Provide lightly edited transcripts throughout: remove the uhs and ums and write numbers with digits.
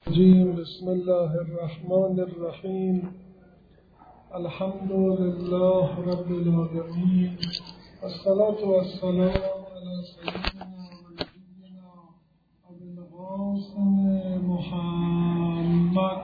بسم الله الرحمن الرحیم. الحمد لله رب العالمین، والصلاة والسلام علی سیدنا و نبینا ابی القاسم محمد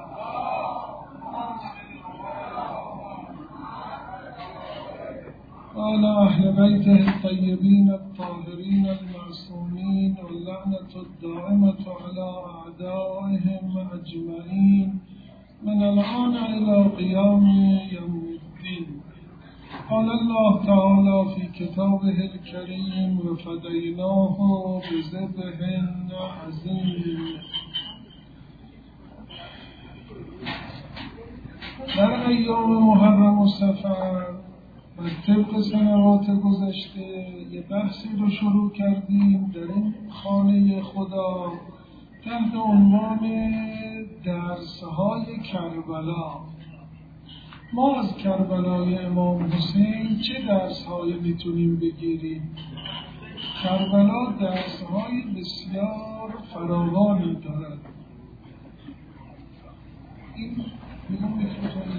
وعلى اهل بیته الطیبین الطاهرین المعصومین واللعنة الدائمة على اعدائهم اجمعین من الآن إلى قيام يوم الدين. قال الله تعالى في كتابه الكريم وفديناه بذبح عظيم. در ایام محرم و صفر و طبق سنوات گذشته یه بحثی رو شروع کردیم در این خانه خدا تحت عنوان درس‌های کربلا. ما از کربلای امام حسین چه درس‌هایی میتونیم بگیریم؟ کربلا درس‌های بسیار فراوانی دارد. این میگم میفرستم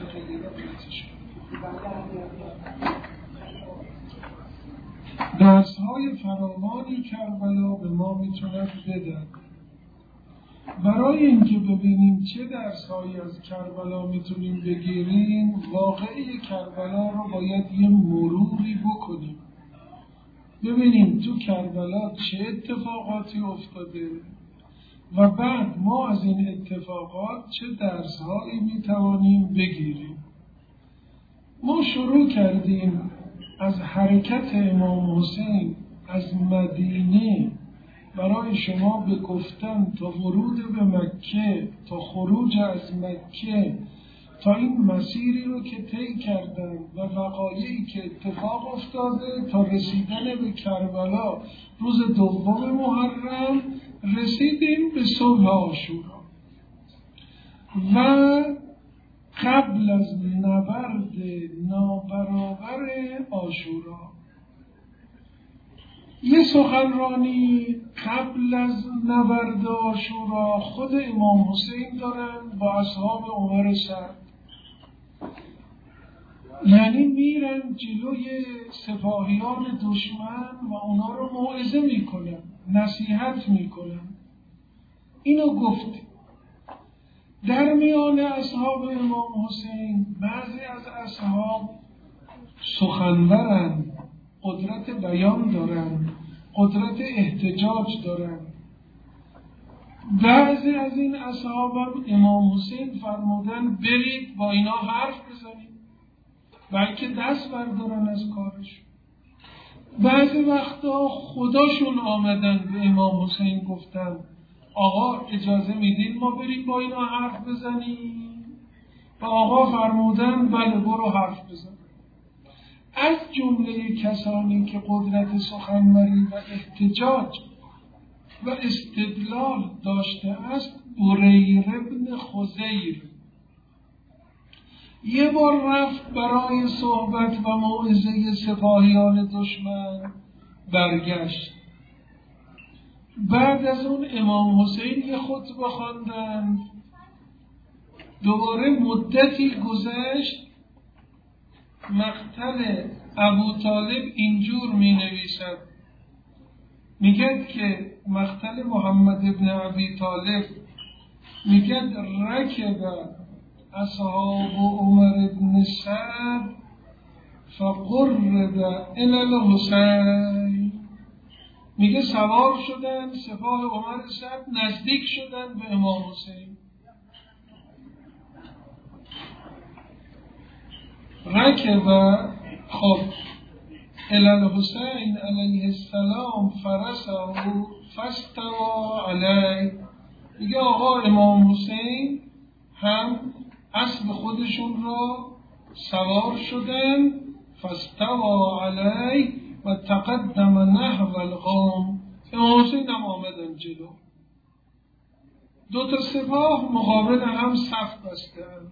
درس‌های فراوانی کربلا به ما میتونه بده. برای اینکه ببینیم چه درس‌هایی از کربلا میتونیم بگیریم، واقعه کربلا رو باید یه مروری بکنیم، ببینیم تو کربلا چه اتفاقاتی افتاده و بعد ما از این اتفاقات چه درس‌هایی میتوانیم بگیریم. ما شروع کردیم از حرکت امام حسین از مدینه برای شما به گفتن تا ورود به مکه، تا خروج از مکه، تا این مسیری رو که طی کردن و وقایعی که اتفاق افتاده تا رسیدن به کربلا روز دوم محرم، رسیدیم به صبح عاشورا و قبل از نبرد نابرابر عاشورا یه سخنرانی قبل از نبرد عاشورا خود امام حسین دارن با اصحاب عمر سعد، یعنی میرن جلوی سپاهیان دشمن و اونا رو موعظه میکنن، نصیحت میکنن. اینو گفت در میان اصحاب امام حسین بعضی از اصحاب سخنورن، قدرت بیان دارن، قدرت احتجاج دارن. بعضی از این اصحاب هم امام حسین فرمودن برید با اینا حرف بزنید، بلکه دست بردارن از کارش. بعضی وقتا خداشون آمدن به امام حسین گفتن آقا اجازه میدین ما بریم با اینا حرف بزنیم؟ و آقا فرمودن بله برو حرف بزن. از جمله کسانی که قدرت سخنوری و احتجاج و استدلال داشته است بریر ابن خزیر. یه بار رفت برای صحبت و موعظه سپاهیان دشمن، برگشت. بعد از اون امام حسین یه خطبه خواندن، دوباره مدتی گذشت. مقتل ابو طالب اینجور می نویسد، میگه که مقتل محمد ابن ابی طالب، میگه رکب اصحاب عمر ابن سعد فقرب الی الحسین. میگه سوار شدن سپاه عمر سعد، نزدیک شدن به امام حسین. رکب خب الی الحسین علیه السلام فرسه فاستوى علیه. میگه آقا امام حسین هم اسب خودشون را سوار شدن، فاستوى علیه و تقدم نحو القوم. امام حسین هم آمدن جلو. دو تا سپاه مقابل هم صف بستن.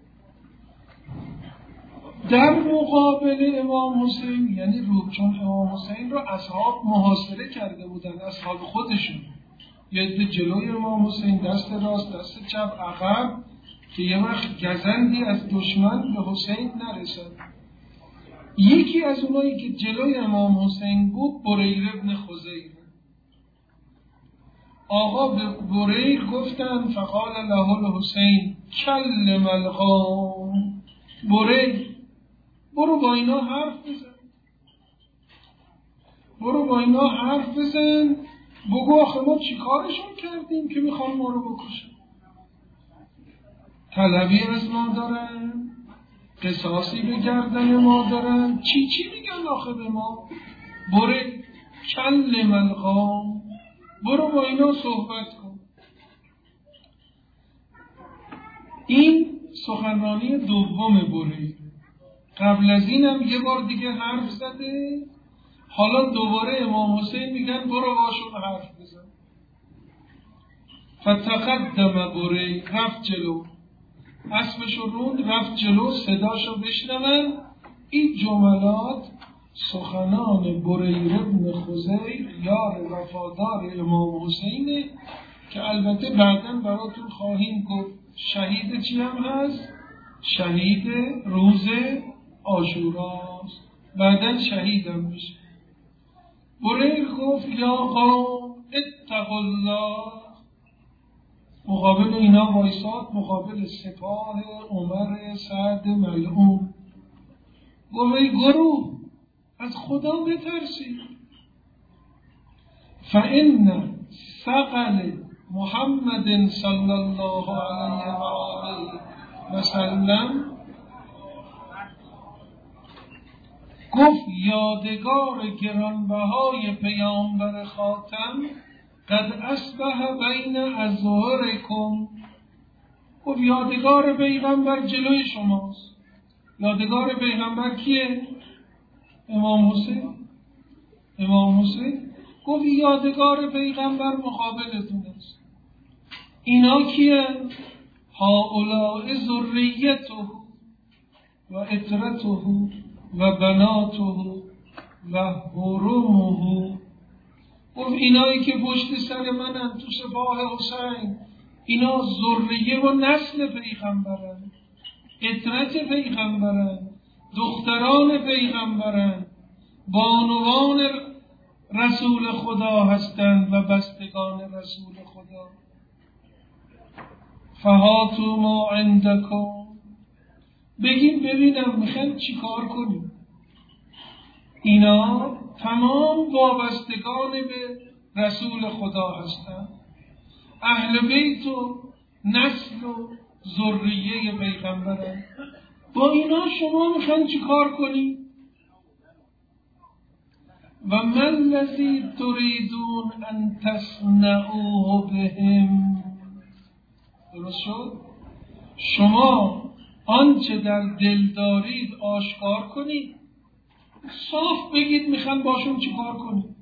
در مقابل امام حسین، یعنی چون امام حسین رو اصحاب محاصره کرده بودن، اصحاب خودشون، یه عده جلوی امام حسین، دست راست دست چپ عقب، که یه وقت گزندی از دشمن به حسین نرسد. یکی از اونایی که جلوی امام حسین بود بریر ابن خزیر. آقا به بریر گفتن فقال له الحسین کلم القوم، بریر برو با اینا حرف بزن، برو با اینا حرف بزن، بگو آخه ما چی کارشون کردیم که میخوان ما رو بکشن؟ طلبی از ما دارن، قصاصی به گردن ما دارن، چی میگن آخه به ما؟ برو کلم القوم، برو با اینا صحبت کن. این سخنرانی دوم برید. قبل از اینم یه بار دیگه حرف زده، حالا دوباره امام حسین میگن برو باشون حرف بزن. فتقدم برید، رفت جلو، اسبش رو روند رفت جلو، صداشو بشنون. این جملات سخنان بریر ابن خزیر، یار وفادار امام حسینه، که البته بعداً براتون خواهیم گفت شهید چی هم هست؟ شهید روز عاشوراست، بعداً شهید هم میشه. بریر گفت یا قوم اتقوا الله، مقابل اینا وایساد، مقابل سپاه عمر سعد ملعون. گفت ای گروه از خدا بترسید، فإن ثقل محمد صلی الله علیه و آله و سلم، گفت یادگار گرانبهای پیامبر خاتم قد اصبح بین اظهرکم، گفت یادگار پیغمبر جلوی شماست. یادگار پیغمبر کیه؟ امام حسین. امام حسین گفت یادگار پیغمبر مقابلتون است. اینا کیه؟ هؤلاء ذریته و اطرته و بناته و حرمه، گفت اینایی که پشت سر منن تو سپاه حسین، اینا ذریه و نسل پیغمبرن، اطرت پیغمبرن، دختران پیغمبرن، بانوان رسول خدا هستند و بستگان رسول خدا. فهاتوا ما عندکم، بگین ببینم میخواین چی کار کنیم. اینا تمام وابستگان به رسول خدا هستند، اهل بیت و نسل و ذریه پیغمبرن. با اینا شما میخواین چی کار کنیم؟ و من الذی تریدون ان تصنعوه بهم، درست شد؟ شما آنچه در دل دارید آشکار کنید، صاف بگید میخوان باشون چی کار کنید.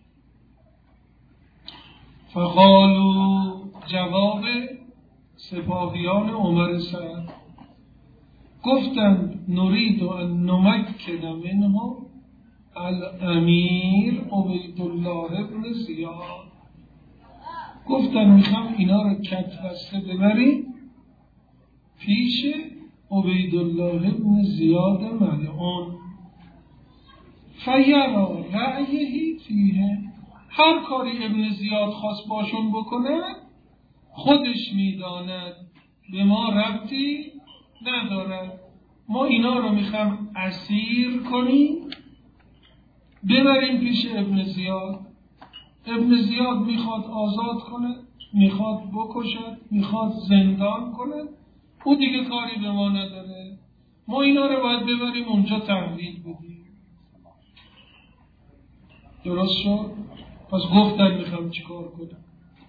فقالوا، جواب سپاهیان عمر سعد گفتند نرید ان نمکن منه الامیر عبیدالله ابن زیاد، گفتن میخوام اینا رو کتبسته ببریم پیش عبیدالله ابن زیاد ملعون، فیرا رأیه فیه، هر کاری ابن زیاد خواست باشون بکنه خودش میداند، به ما ربطی ندارد. ما اینا رو میخوام اسیر کنیم ببریم پیش ابن زیاد. ابن زیاد میخواد آزاد کنه، میخواد بکشد، میخواد زندان کنه، او دیگه کاری به ما نداره. ما اینا رو باید ببریم اونجا تحویل بدیم. درست شد؟ پس گفتن میخوام چیکار کنم.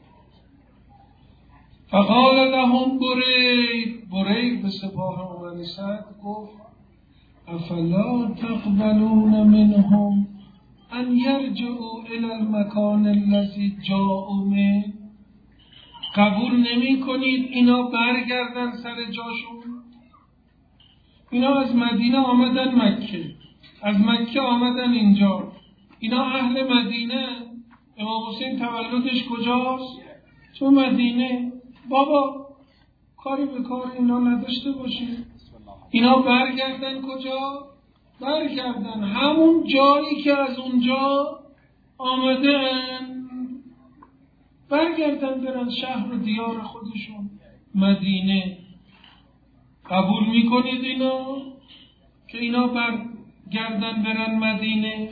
فقال لهم بریر به سپاه عمر سعد گفت افلا تقبلون منهم ان یرجعوا الى المکان الذی جاءوا منه، قبول نمی کنید اینا برگردن سر جاشون؟ اینا از مدینه آمدن مکه، از مکه آمدن اینجا، اینا اهل مدینه. امام حسین تولدش کجاست؟ تو مدینه بابا کاری به کار اینا نداشته باشید. اینا برگردن کجا؟ برگردن همون جایی که از اونجا آمدن، برگردن برن شهر و دیار خودشون مدینه. قبول میکنید اینا که اینا برگردن برن مدینه؟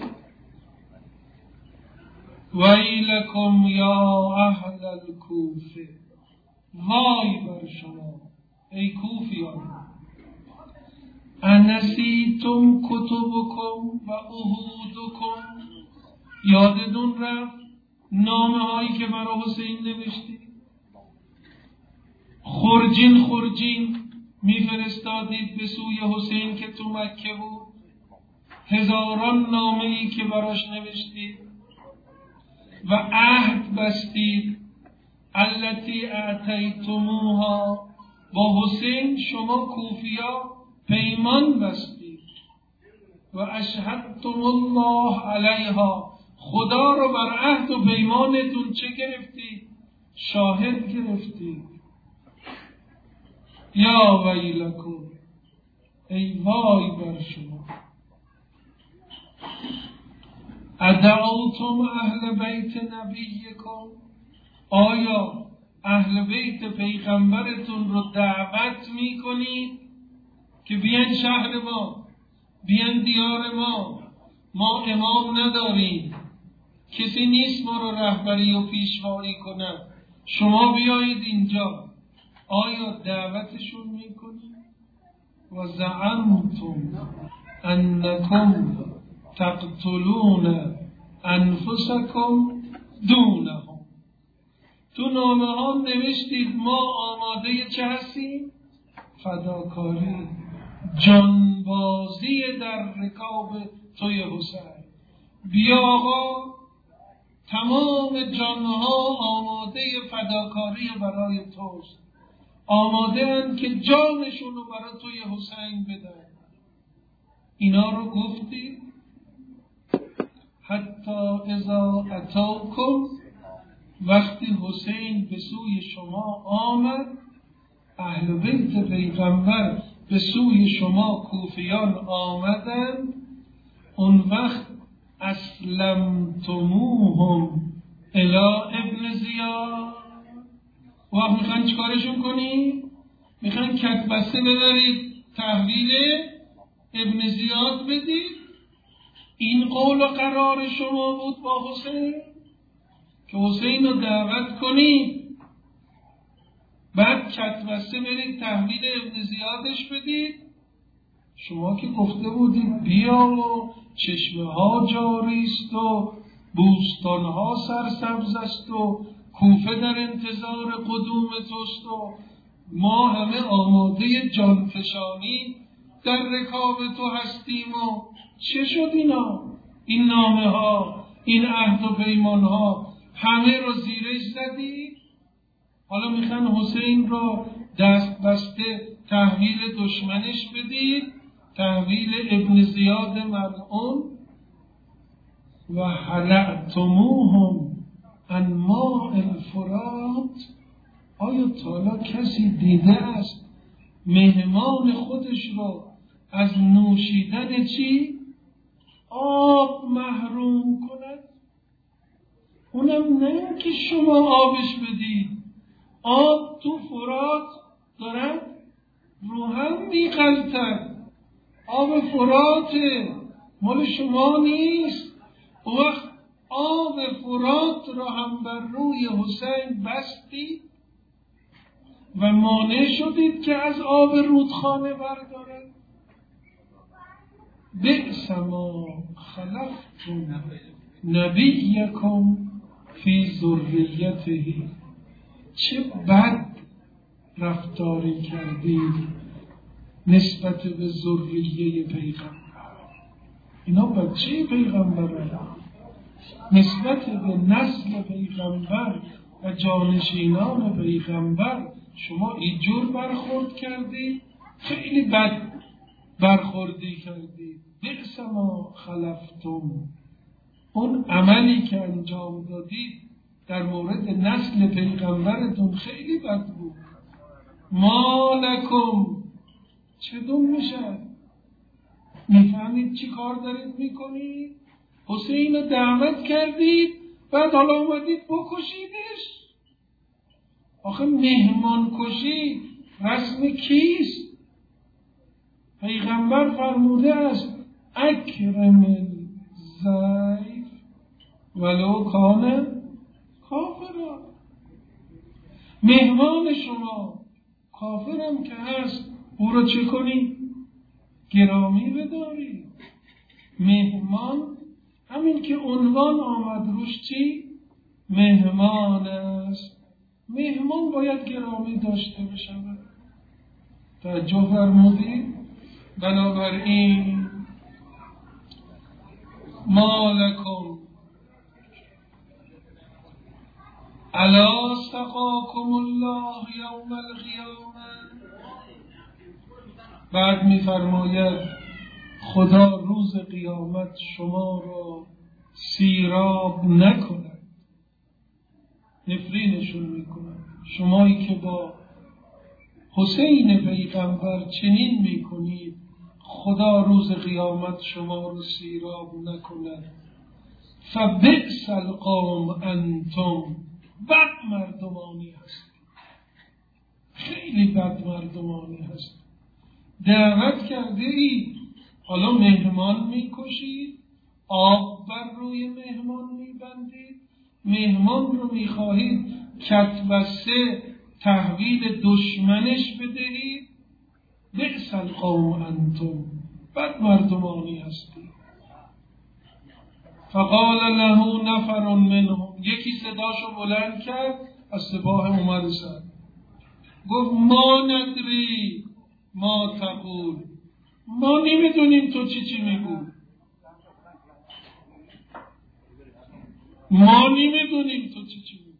ویلکم یا اهل الکوفه، وای بر شما ای کوفیان، انسیتم کتبکم و عهودکم، یادتون رفت نامه هایی که برای حسین نوشتید؟ خرجین میفرستادید به سوی حسین که تو مکه بود، هزاران نامه ای که براش نوشتید و عهد بستید. التی اعطیتموها، با حسین شما کوفیا پیمان بستید. و اشهدتم الله علیها، خدا رو بر عهد و پیمانتون چه گرفتید؟ شاهد گرفتید. یا ویلکم، ای وای بر شما. ادعوتم اهل بیت نبیکم، آیا اهل بیت پیغمبرتون رو دعوت میکنید که بیان شهر ما، بیان دیار ما امام نداریم، کسی نیست ما رو رهبری و پیشوایی کنه، شما بیایید اینجا، آیا دعوتشون میکنید؟ و زعمتم انکم تقتلون انفسکم دونهم، تو نامه ها نوشتید ما آماده چه هستیم؟ فداکاری، جانبازی در رکاب توی حسین. بیا آقا، تمام جانها آماده فداکاری برای توست، آماده اند که جانشون رو برای توی حسین بدن. اینا رو گفتید. حتی اذا اتاکم، وقتی حسین به سوی شما آمد، اهل بیت پیغمبر به سوی شما کوفیان آمدند، اون وقت اسلمتموهم الی ابن زیاد. وقت میخواین چیکارشون کنی؟ میخواین کتبسته ببرید تحویل ابن زیاد بدید؟ این قول و قرار شما بود با حسین که حسین رو دعوت کنید، بعد کتبسته برید تحویل ابن زیادش بدید؟ شما که گفته بودید بیا و چشمه ها جاری است و بوستان ها سرسبز است و کوفه در انتظار قدوم توست و ما همه آماده جانفشانی در رکاب تو هستیم. و چه شد اینا؟ این نامه ها، این عهد و پیمان ها همه رو زیرش زدید؟ حالا میخوان حسین رو دست بسته تحویل دشمنش بدید، تحویل ابن زیاد ملعون. و حلعتموهم عن ماء الفرات، آیا تالا کسی دیده است مهمان خودش رو از نوشیدن چی؟ آب محروم کند؟ اونم نه که شما آبش بدید، آب تو فرات دارن رو هم میغلطن، آب فرات مال شما نیست. اون وقت آب فرات را هم بر روی حسین بستید و مانع شدید که از آب رودخانه بردارد. بئس ما خلفتم نبیکم فی ذریته، چه بد رفتاری کردید نسبت به ذریه پیغمبر. اینا بچه پیغمبر، نسبت به نسل پیغمبر و جانشینان پیغمبر شما اینجور برخورد کردید، خیلی بد برخوردی کردید. بئس ما خلفتم، اون عملی که انجام دادید در مورد نسل پیغمبرتون خیلی بد بود. ما لکم، چه دون میشه؟ میفهمید چی کار دارید میکنید؟ حسین رو دعوت کردید بعد حالا اومدید بکشیدش. آخه مهمان کشی رسم کیست؟ پیغمبر فرموده است اکرم الضیف ولو کان کافرا. مهمان شما کافرم که هست او رو چه کنی؟ گرامی بداری. مهمان همین که عنوان آمد روش چی؟ مهمان است. مهمان باید گرامی داشته بشود. توجه فرمودید؟ بنابراین ما لکم الا سقاکم الله یوم القیامه. بعد می‌فرماید خدا روز قیامت شما را سیراب نکند، نفرینشون میکند. شمایی که با حسین پیغمبر چنین میکنید خدا روز قیامت شما رو سیراب نکند. فبئس القوم انتم، بد مردمانی هست، خیلی بد مردمانی هست. دعوت کرده اید حالا مهمان میکشید، آب بر روی مهمان میبندید، مهمان رو میخواهید کتبسته تحویل دشمنش بدهید. بئس القوم انتم، بد مردمانی هستید. فقال له نفر منهم، یکی صداشو بلند کرد از سپاه عمر سعد، گفت ما ندری ما تقول، ما نمیدونیم تو چی میگو، ما نمیدونیم تو چی میگو.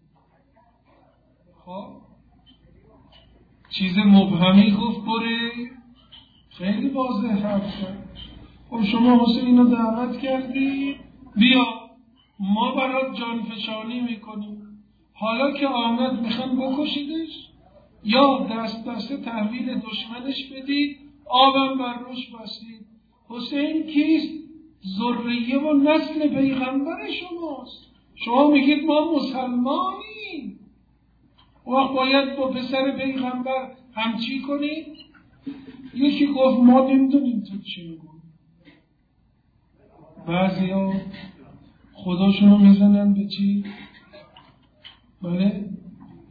خب چیز مبهمی گفت بره، خیلی واضح حرف کرد. خب شما حسین رو دعوت کردی بیا ما برات جانفشانی میکنیم، حالا که آمد میخوان بکشیدش یا دست دسته تحویل دشمنش بدید، آبم بر روش بستید. حسین کیست؟ ذریه و نسل پیغمبر شماست. شما میگید ما مسلمانیم، وقت باید با پسر پیغمبر همچی کنید. یکی گفت ما نمیدونیم تو چی میگو. بعضی ها خداشونو میزنن به چی؟ بله؟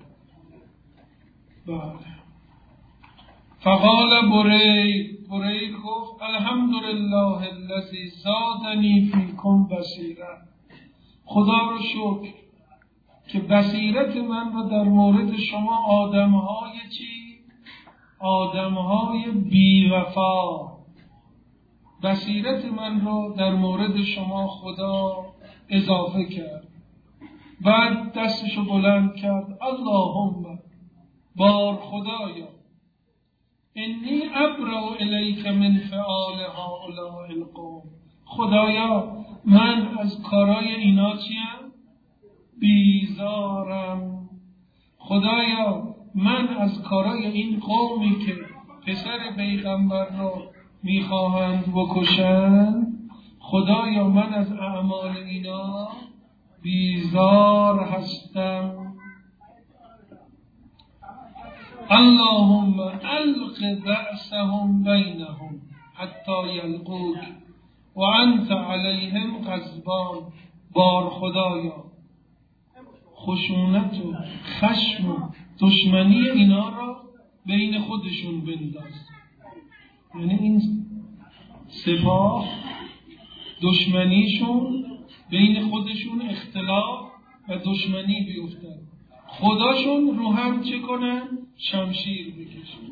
فقال برید گفت الحمدلله الذی زادنی فیکم بصیرة، خدا رو شکر که بصیرت من رو در مورد شما آدمهای چی؟ آدمهای بی‌وفا، بصیرت من رو در مورد شما خدا اضافه کرد. بعد دستشو بلند کرد اللهم، بار خدایا، انی ابرأ الیک من فعال هؤلاء القوم، خدایا من از کارای اینا چیم؟ بیزارم. خدایا من از کارای این قومی که پسر پیغمبر رو میخواهند بکشند، خدایا من از اعمال اینا بیزار هستم. اللهم الق بأسهم بینهم حتی یلقوک و انت علیهم غضبان، بار خدایا خشونت و خشم و دشمنی اینا را بین خودشون بنداز. یعنی این سپاه دشمنیشون بین خودشون اختلاف و دشمنی بیفتن، خداشون رو هم چه کنن؟ شمشیر بکشن.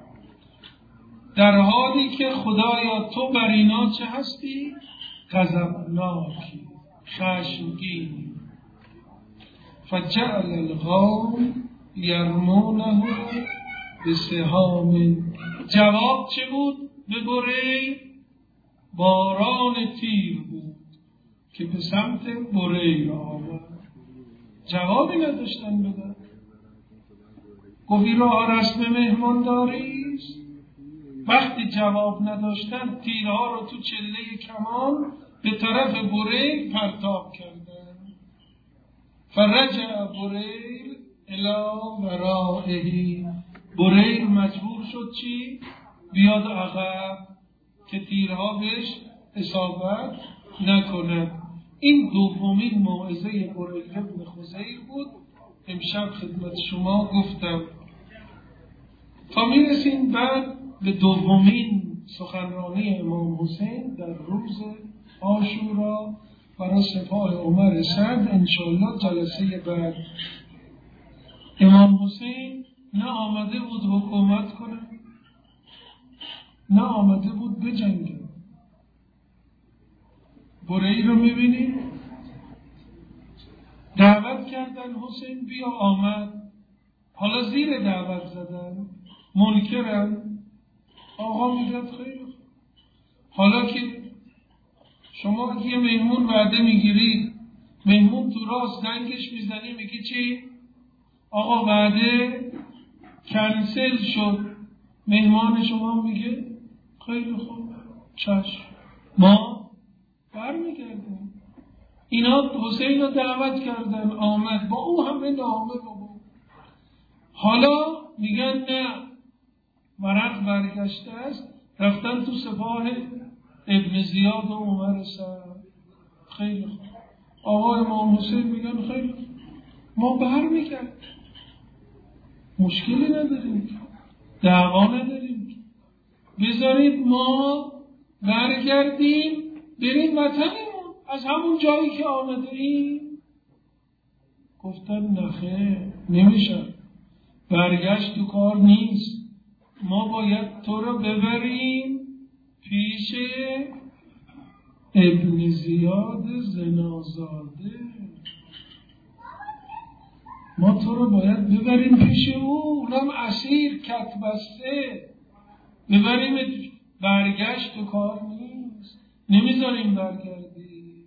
در حالی که خدایا تو بر اینا چه هستی؟ غضبناکی، خشمگینی. فجعل القوم یرمونه بسهام، جواب چه بود؟ به بری باران تیر بود که به سمت بری آمد. جوابی نداشتن بدن. گفت این راه رسم مهمانداری است. وقتی جواب نداشتن تیرها رو تو چله کمان به طرف بریل پرتاب کردن. فرجع بریل الی ورائه، بریل مجبور شد چی؟ بیاد عقب که تیرها بهش اصابت نکند. این دومین موعظه بریل ابن خزیر بود، امشب خدمت شما گفتم. تا میرسیم بعد به دومین سخنرانی امام حسین در روز عاشورا برای سپاه عمر سعد، انشاءالله جلسه بعد. امام حسین نه آمده بود حکومت کنه، نه آمده بود بجنگه. بریل رو میبینید دعوت کردن حسین بیا، آمد. حالا زیر دعوت زدن، منکرن. آقا میگه خیلی حالا که شما یه مهمون وعده میگیرید، مهمون تو راست زنگش میزنی میگی چی؟ آقا وعده کنسل شد. مهمان شما میگه خیلی خوب چشم، ما برمیگردیم. اینا حسین رو دعوت کردن، آمد با او همه نامه بابا. حالا میگن نه، ورق برگشته است، رفتن تو سپاه ابن زیاد و عمر سعد. خیلی خوب. آقا امام حسین میگن خیلی خوب، ما برمیگردیم، مشکلی نداریم، دعوا نداریم، بذارید ما برگردیم بریم وطنمون از همون جایی که آمده ایم. گفتن نخیر، نمیشه، برگشت تو کار نیست، ما باید تو رو ببریم پیش ابن زیاد زنازاده، ما تو رو باید ببریم پیش او، اونم اسیر کت بسته، ببریم. برگشت تو کار نیست، نمیذاریم برگردی.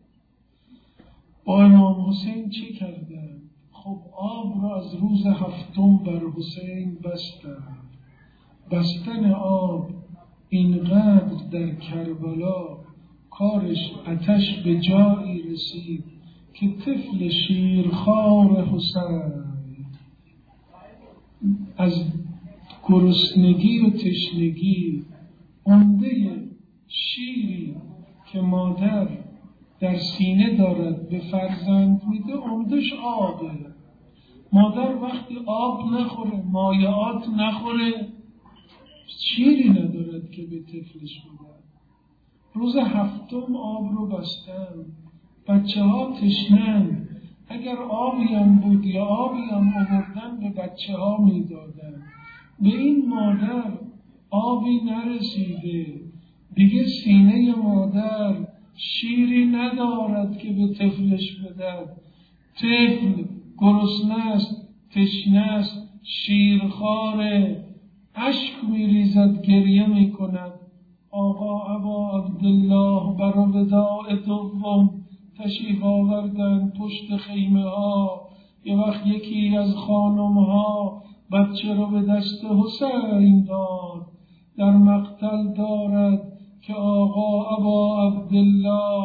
با امام حسین چی کردن؟ خب آب رو از روز هفتم بر حسین بستن. بستن آب اینقدر در کربلا کارش آتش به جایی رسید که طفل شیرخوار حسین از گرسنگی و تشنگی عمده شیری که مادر در سینه دارد به فرزند میده، عمدش آبه. مادر وقتی آب نخوره، مایعات نخوره، شیری ندارد که به طفلش بده. روز هفتم آب رو بستن، بچه ها تشنن، اگر آبی هم بود یا آبی هم آوردن به بچه ها میدادن. به این مادر آبی نرسیده، دیگه سینه مادر شیری ندارد که به طفلش بدهد. طفل گرسنه است، تشنه است، شیرخواره، اشک میریزد، گریه میکند. آقا ابا عبدالله برا وداع دوم تشریف آوردن پشت خیمه ها. یه وقت یکی از خانم ها بچه رو به دست حسین داد، در مقتل دارد که آقا ابا عبدالله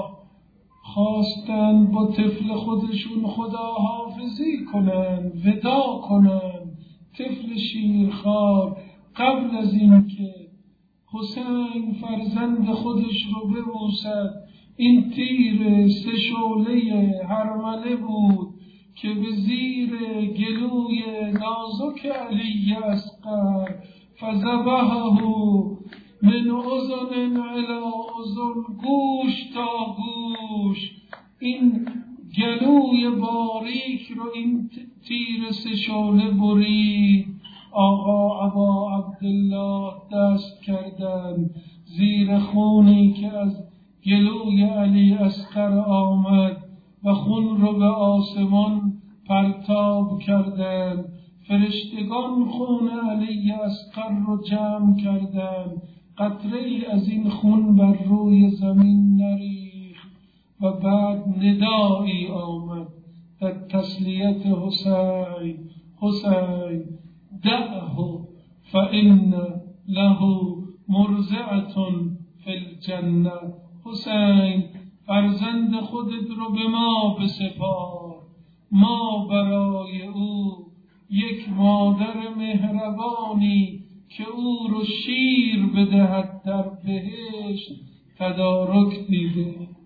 خواستن با طفل خودشون خدا حافظی کنن، ودا کنن. طفل شیرخوار قبل از این که حسین فرزند خودش رو ببوسد، این تیر سه شعله هرمله بود که به زیر گلوی نازک علی اصغر فذبحه من اذن الی اذن، گوش تا گوش، این گلوی باریک رو این تیر سه شعله برید. آقا ابا عبدالله دست کردن زیر خونی که از گلوی علی اصغر آمد و خون رو به آسمان پرتاب کردن. فرشتگان خون علی اصغر رو جمع کردن، قطره از این خون بر روی زمین نریخت و بعد ندایی آمد در تسلیت حسین: حسین دعه فإن له مرضعة فی الجنه. حسین فرزند خودت رو به ما بسپار، ما برای او یک مادر مهربانی که او رو شیر بدهد در بهشت تدارک دیده.